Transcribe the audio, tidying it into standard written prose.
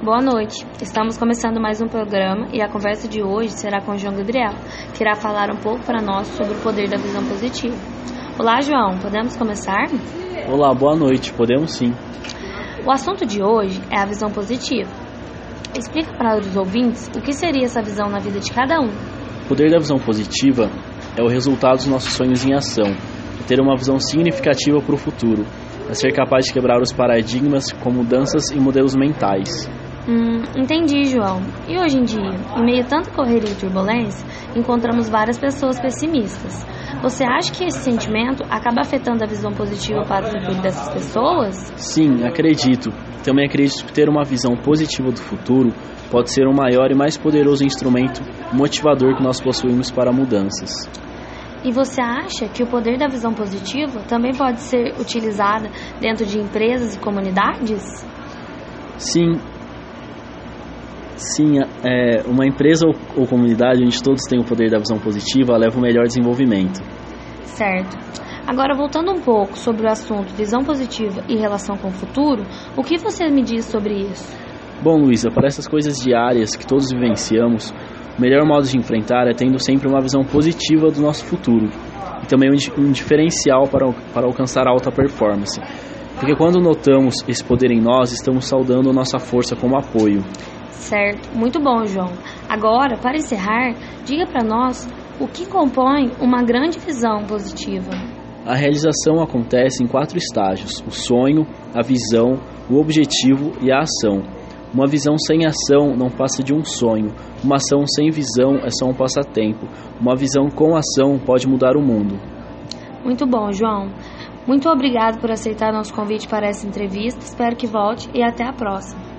Boa noite, estamos começando mais um programa e a conversa de hoje será com o João Gabriel, que irá falar um pouco para nós sobre o poder da visão positiva. Olá, João, podemos começar? Olá, boa noite, podemos sim. O assunto de hoje é a visão positiva. Explica para os ouvintes o que seria essa visão na vida de cada um. O poder da visão positiva é o resultado dos nossos sonhos em ação, é ter uma visão significativa para o futuro, é ser capaz de quebrar os paradigmas com mudanças em modelos mentais. Entendi, João. E hoje em dia, em meio a tanta correria e turbulência, encontramos várias pessoas pessimistas. Você acha que esse sentimento acaba afetando a visão positiva para o futuro dessas pessoas? Sim, acredito. Também acredito que ter uma visão positiva do futuro pode ser um maior e mais poderoso instrumento motivador que nós possuímos para mudanças. E você acha que o poder da visão positiva também pode ser utilizado dentro de empresas e comunidades? Sim, uma empresa ou comunidade onde todos têm o poder da visão positiva leva um melhor desenvolvimento. Certo. Agora, voltando um pouco sobre o assunto visão positiva e relação com o futuro, o que você me diz sobre isso? Bom, Luísa, para essas coisas diárias que todos vivenciamos, o melhor modo de enfrentar é tendo sempre uma visão positiva do nosso futuro e também um diferencial para alcançar alta performance. Porque quando notamos esse poder em nós, estamos saudando a nossa força como apoio. Certo, muito bom, João. Agora, para encerrar, diga para nós o que compõe uma grande visão positiva. A realização acontece em 4 estágios: o sonho, a visão, o objetivo e a ação. Uma visão sem ação não passa de um sonho. Uma ação sem visão é só um passatempo. Uma visão com ação pode mudar o mundo. Muito bom, João. Muito obrigado por aceitar nosso convite para essa entrevista. Espero que volte e até a próxima.